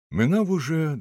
Минав уже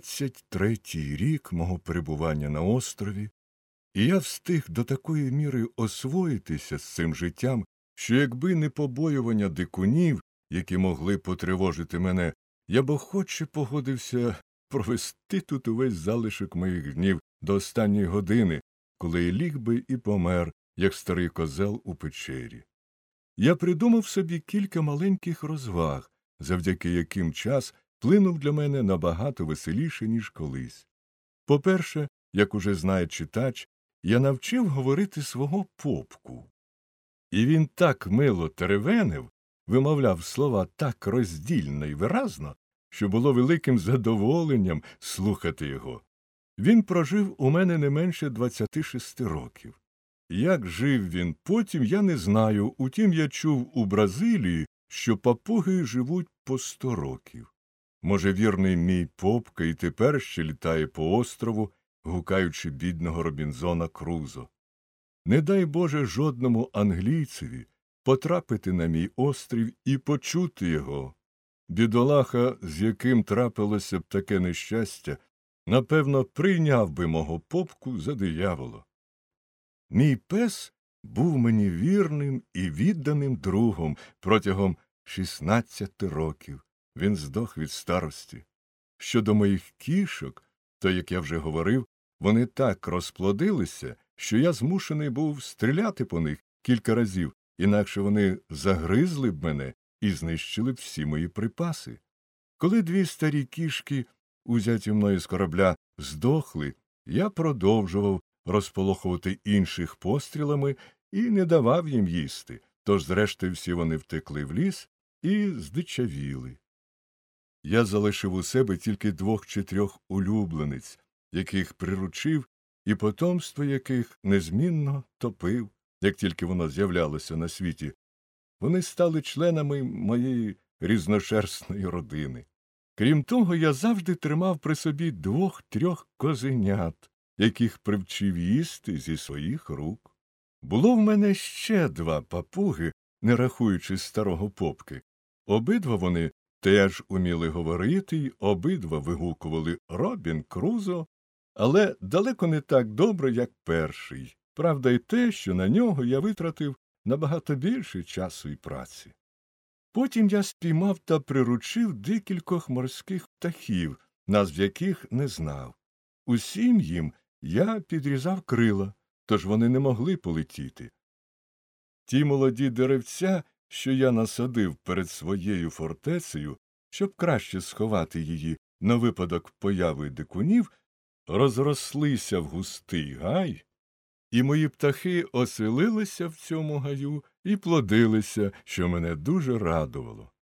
23-й рік мого перебування на острові, і я встиг до такої міри освоїтися з цим життям, що якби не побоювання дикунів, які могли потривожити мене, я б охоче погодився провести тут увесь залишок моїх днів до останньої години, коли я ліг би і помер, як старий козел у печері. Я придумав собі кілька маленьких розваг, завдяки яким час плинув для мене набагато веселіше, ніж колись. По-перше, як уже знає читач, я навчив говорити свого попку. І він так мило теревенив, вимовляв слова так роздільно й виразно, що було великим задоволенням слухати його. Він прожив у мене не менше 26 років. Як жив він потім, я не знаю, утім я чув у Бразилії, що папуги живуть по 100 років. Може, вірний мій попка і тепер ще літає по острову, гукаючи бідного Робінзона Крузо. Не дай Боже жодному англійцеві потрапити на мій острів і почути його. Бідолаха, з яким трапилося б таке нещастя, напевно, прийняв би мого попку за диявола. Мій пес був мені вірним і відданим другом протягом 16 років. Він здох від старості. Щодо моїх кішок, то, як я вже говорив, вони так розплодилися, що я змушений був стріляти по них кілька разів, інакше вони загризли б мене і знищили б всі мої припаси. Коли 2 старі кішки, узяті мною з корабля, здохли, я продовжував розполохувати інших пострілами і не давав їм їсти, тож зрештою всі вони втекли в ліс і здичавіли. Я залишив у себе тільки 2 чи 3 улюблениць, яких приручив, і потомство яких незмінно топив, як тільки воно з'являлося на світі. Вони стали членами моєї різношерстної родини. Крім того, я завжди тримав при собі 2-3 козенят, яких привчив їсти зі своїх рук. Було в мене ще 2 папуги, не рахуючи старого попки. Обидва вони теж уміли говорити й обидва вигукували «Робін Крузо», але далеко не так добре, як перший. Правда й те, що на нього я витратив набагато більше часу і праці. Потім я спіймав та приручив декількох морських птахів, назв яких не знав. Усім їм я підрізав крила, тож вони не могли полетіти. Ті молоді деревця, що я насадив перед своєю фортецею, щоб краще сховати її на випадок появи дикунів, розрослися в густий гай, і мої птахи оселилися в цьому гаю і плодилися, що мене дуже радувало.